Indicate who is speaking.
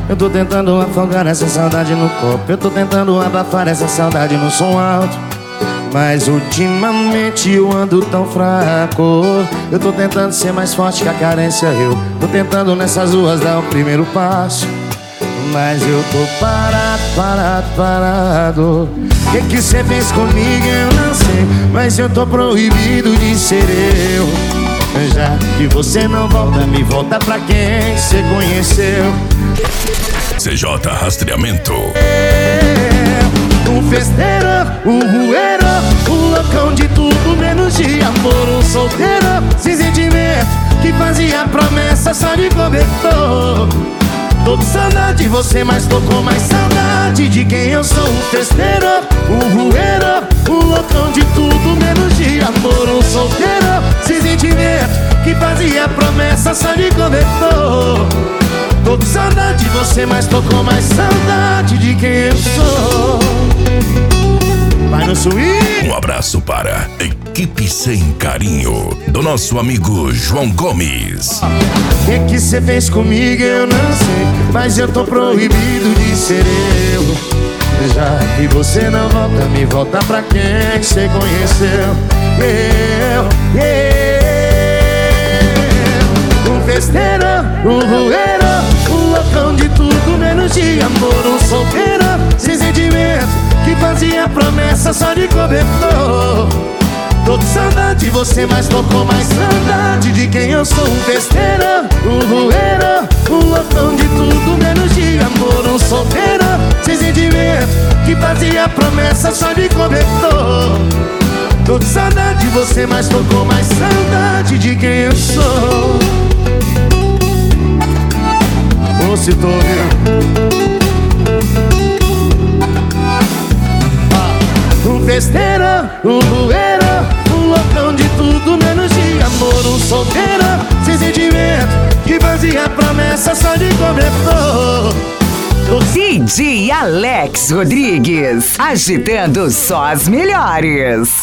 Speaker 1: Eu tô tentando afogar essa saudade no copo. Eu tô tentando abafar essa saudade no som alto, mas ultimamente eu ando tão fraco. Eu tô tentando ser mais forte que a carência. Eu tô tentando nessas ruas dar o primeiro passo, mas eu tô parado. O que cê fez comigo eu não sei, mas eu tô proibido de ser eu. Já que você não volta, me volta pra quem cê conheceu.
Speaker 2: CJ Rastreamento.
Speaker 1: Um festeiro, um rueiro, um loucão de tudo menos de amor. Um solteiro, sem sentimento, que fazia promessa só de cobertor. Tô com saudade de você, mas tô com mais saudade de quem eu sou. Um festeiro, um rueiro, um loucão de tudo menos de amor. Um solteiro, sem sentimento, que fazia promessa só de cobertor. Tô com saudade de você, mas tô com mais saudade de quem eu sou. Vai no swing.
Speaker 2: Um abraço para Equipe Sem Carinho, do nosso amigo João Gomes.
Speaker 1: O que cê fez comigo eu não sei, mas eu tô proibido de ser eu. Já que você não volta, me volta pra quem cê conheceu. Um festeiro, um rueiro, um loucão de tudo menos de amor. Um solteiro, sem sentimento, que fazia promessa só de cobertor. Tô com saudade de você, mas tô com mais saudade de quem eu sou. Um festeiro, um rueiro, um loucão de tudo menos de amor. Um solteiro, sem sentimento, que fazia promessa só de cobertor. Tô com saudade de você, mas tô com mais saudade de quem eu sou. Ô, se tô ouvindo. Um festeiro, um rueiro, um loucão de tudo menos de amor. Um solteiro, sem sentimento, que fazia promessa só de cobertor.
Speaker 3: DJ Alex Rodrigues, agitando só as melhores.